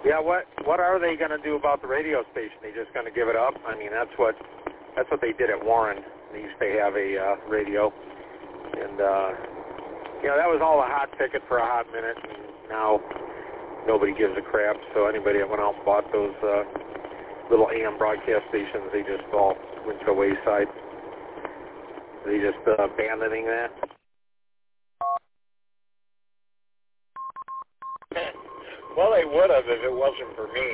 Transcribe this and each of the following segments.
Yeah, what are they going to do about the radio station? They just going to give it up? I mean, that's what they did at Warren. They used to have a radio, and that was all a hot ticket for a hot minute. And now nobody gives a crap. So anybody that went out and bought those little AM broadcast stations, they just all went to the wayside. Are they just abandoning that? Well, they would have if it wasn't for me.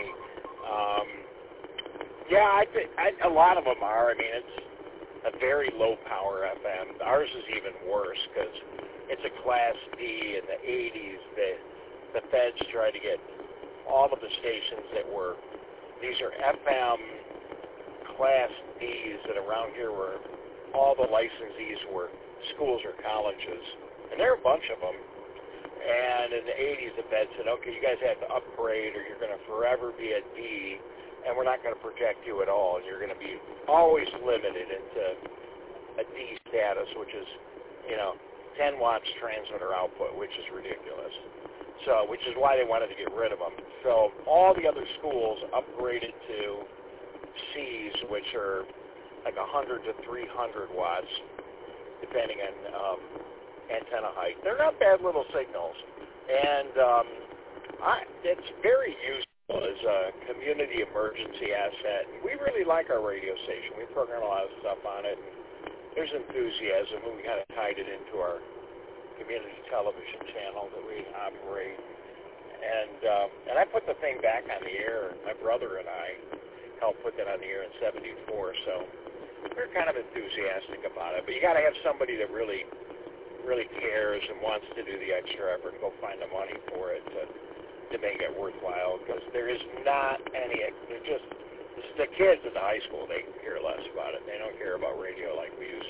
I think a lot of them are. I mean, it's a very low-power FM. Ours is even worse because it's a Class D. In the 80s, the feds tried to get all of the stations that were, these are FM Class Ds that around here were, all the licensees were schools or colleges. And there are a bunch of them. And in the 80s, the Fed said, okay, you guys have to upgrade or you're going to forever be a D, and we're not going to protect you at all. And you're going to be always limited into a D status, which is, 10 watts transmitter output, which is ridiculous. So, which is why they wanted to get rid of them. So all the other schools upgraded to Cs, which are like 100 to 300 watts, depending on antenna height. They're not bad little signals, and it's very useful as a community emergency asset. We really like our radio station. We program a lot of stuff on it. There's enthusiasm, and we kind of tied it into our community television channel that we operate. And I put the thing back on the air. My brother and I helped put that on the air in '74, so we're kind of enthusiastic about it. But you got to have somebody that really cares and wants to do the extra effort and go find the money for it to make it worthwhile, because there is not any, they're just, the kids in the high school, they care less about it. They don't care about radio like we used